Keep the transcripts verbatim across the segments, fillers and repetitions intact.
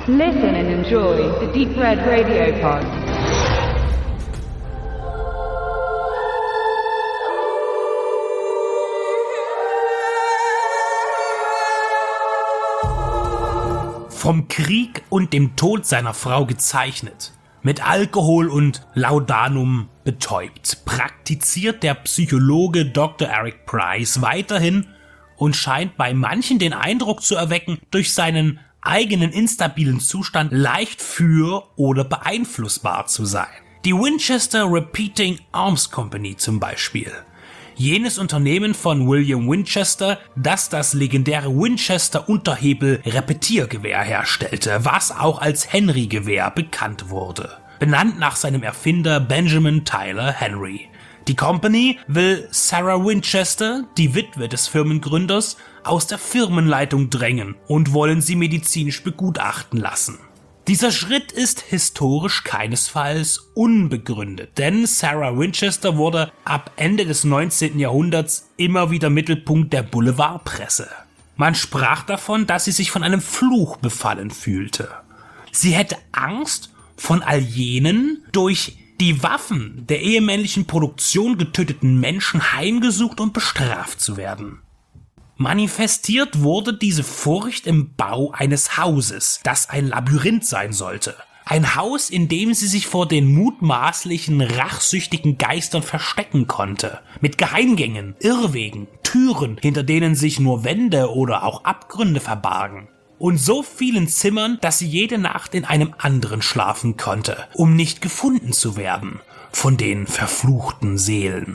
Listen and enjoy the Deep Red Radio Pod. Vom Krieg und dem Tod seiner Frau gezeichnet, mit Alkohol und Laudanum betäubt, praktiziert der Psychologe Doktor Eric Price weiterhin und scheint bei manchen den Eindruck zu erwecken, durch seinen eigenen instabilen Zustand leicht für- oder beeinflussbar zu sein. Die Winchester Repeating Arms Company zum Beispiel. Jenes Unternehmen von William Winchester, das das legendäre Winchester-Unterhebel-Repetiergewehr herstellte, was auch als Henry-Gewehr bekannt wurde. Benannt nach seinem Erfinder Benjamin Tyler Henry. Die Company will Sarah Winchester, die Witwe des Firmengründers, aus der Firmenleitung drängen und wollen sie medizinisch begutachten lassen. Dieser Schritt ist historisch keinesfalls unbegründet, denn Sarah Winchester wurde ab Ende des neunzehnten Jahrhunderts immer wieder Mittelpunkt der Boulevardpresse. Man sprach davon, dass sie sich von einem Fluch befallen fühlte. Sie hätte Angst, von all jenen durch die Waffen der ehemännlichen Produktion getöteten Menschen heimgesucht und bestraft zu werden. Manifestiert wurde diese Furcht im Bau eines Hauses, das ein Labyrinth sein sollte. Ein Haus, in dem sie sich vor den mutmaßlichen rachsüchtigen Geistern verstecken konnte. Mit Geheimgängen, Irrwegen, Türen, hinter denen sich nur Wände oder auch Abgründe verbargen. Und so vielen Zimmern, dass sie jede Nacht in einem anderen schlafen konnte, um nicht gefunden zu werden von den verfluchten Seelen.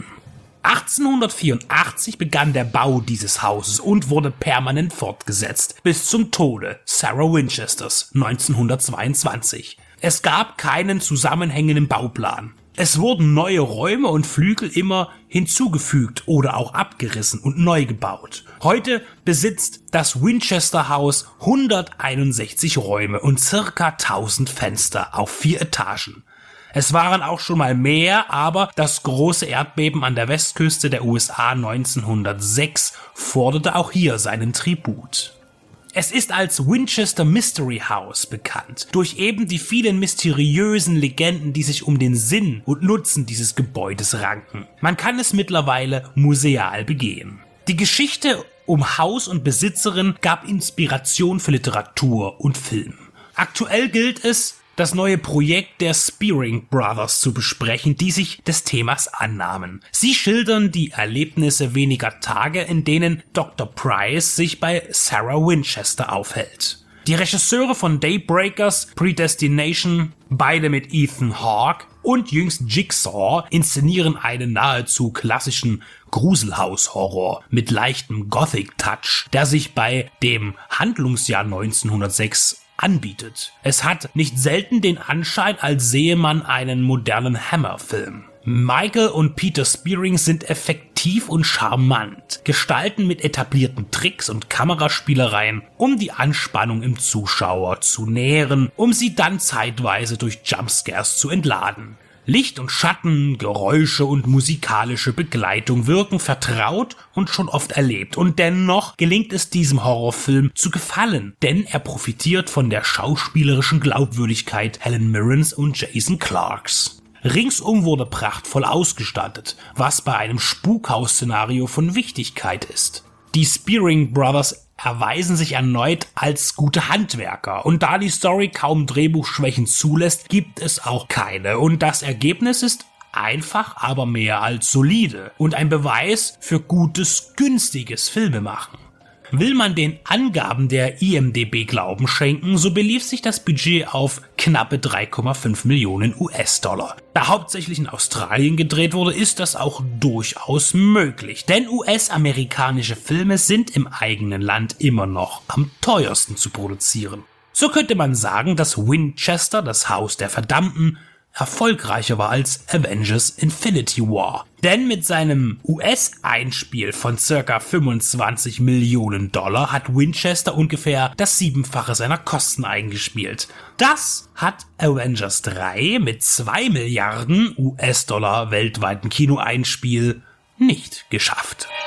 achtzehnhundertvierundachtzig begann der Bau dieses Hauses und wurde permanent fortgesetzt, bis zum Tode Sarah Winchesters neunzehnhundertzweiundzwanzig. Es gab keinen zusammenhängenden Bauplan. Es wurden neue Räume und Flügel immer hinzugefügt oder auch abgerissen und neu gebaut. Heute besitzt das Winchester Haus hunderteinundsechzig Räume und circa tausend Fenster auf vier Etagen. Es waren auch schon mal mehr, aber das große Erdbeben an der Westküste der U S A neunzehnhundertsechs forderte auch hier seinen Tribut. Es ist als Winchester Mystery House bekannt, durch eben die vielen mysteriösen Legenden, die sich um den Sinn und Nutzen dieses Gebäudes ranken. Man kann es mittlerweile museal begehen. Die Geschichte um Haus und Besitzerin gab Inspiration für Literatur und Film. Aktuell gilt es, das neue Projekt der Spearing Brothers zu besprechen, die sich des Themas annahmen. Sie schildern die Erlebnisse weniger Tage, in denen Doktor Price sich bei Sarah Winchester aufhält. Die Regisseure von Daybreakers, Predestination, beide mit Ethan Hawke, und jüngst Jigsaw inszenieren einen nahezu klassischen Gruselhaus-Horror mit leichtem Gothic-Touch, der sich bei dem Handlungsjahr neunzehnhundertsechs anbietet. Es hat nicht selten den Anschein, als sehe man einen modernen Hammer-Film. Michael und Peter Spearing sind effektiv und charmant, gestalten mit etablierten Tricks und Kameraspielereien, um die Anspannung im Zuschauer zu nähren, um sie dann zeitweise durch Jumpscares zu entladen. Licht und Schatten, Geräusche und musikalische Begleitung wirken vertraut und schon oft erlebt. Und dennoch gelingt es diesem Horrorfilm zu gefallen, denn er profitiert von der schauspielerischen Glaubwürdigkeit Helen Mirrens und Jason Clarkes. Ringsum wurde prachtvoll ausgestattet, was bei einem Spukhaus-Szenario von Wichtigkeit ist. Die Spearing Brothers erweisen sich erneut als gute Handwerker, und da die Story kaum Drehbuchschwächen zulässt, gibt es auch keine, und das Ergebnis ist einfach, aber mehr als solide und ein Beweis für gutes, günstiges Filmemachen. Will man den Angaben der I M D B Glauben schenken, so belief sich das Budget auf knappe drei Komma fünf Millionen U S-Dollar. Da hauptsächlich in Australien gedreht wurde, ist das auch durchaus möglich, denn U S-amerikanische Filme sind im eigenen Land immer noch am teuersten zu produzieren. So könnte man sagen, dass Winchester, das Haus der Verdammten, erfolgreicher war als Avengers Infinity War. Denn mit seinem U S-Einspiel von circa fünfundzwanzig Millionen Dollar hat Winchester ungefähr das Siebenfache seiner Kosten eingespielt. Das hat Avengers drei mit zwei Milliarden U S-Dollar weltweiten Kinoeinspiel nicht geschafft.